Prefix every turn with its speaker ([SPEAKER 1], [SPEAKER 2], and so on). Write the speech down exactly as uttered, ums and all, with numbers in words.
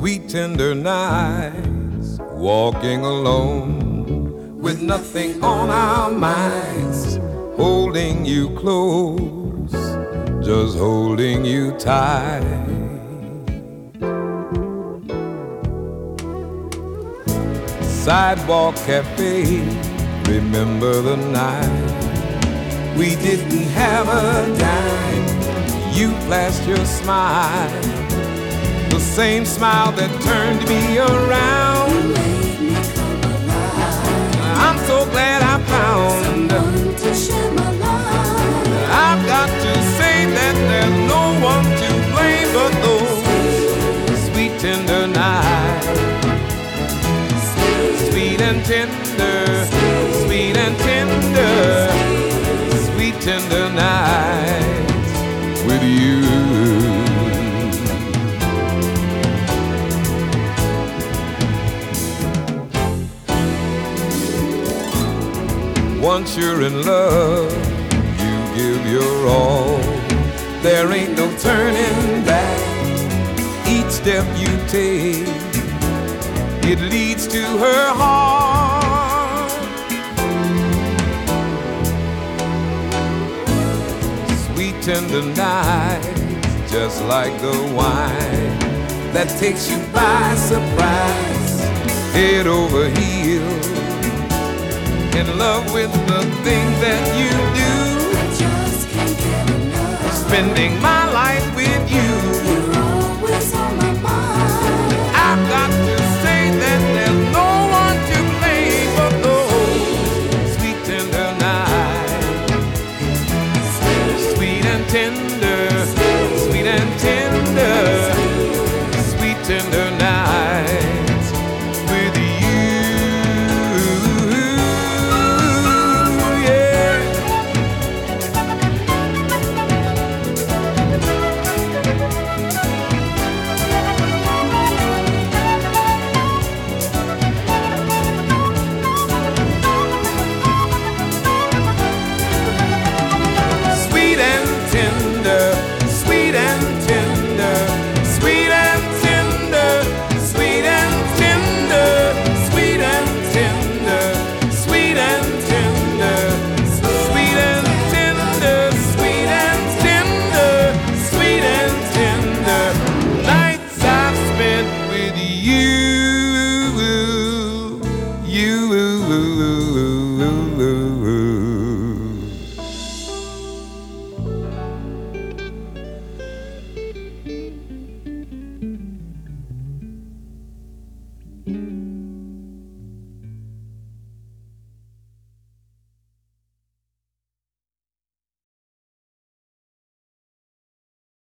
[SPEAKER 1] Sweet tender nights, walking alone, with nothing on our minds, holding you close, just holding you tight. Sidewalk cafe, remember the night we didn't have a dime. You flashed your smile, the same smile that turned me around.
[SPEAKER 2] You made me come alive.
[SPEAKER 1] I'm so glad I found
[SPEAKER 2] someone to share my life.
[SPEAKER 1] I've got to say that there's no one to blame but those sweet tender nights. Sweet and tender, sweet and tender, sweet tender nights with you. Once you're in love, you give your all. There ain't no turning back. Each step you take, it leads to her heart. Sweet tender nights, just like the wine that takes you by surprise, head over heels, in love with the things that you do.
[SPEAKER 2] I just can't get enough.
[SPEAKER 1] Spending my life with you.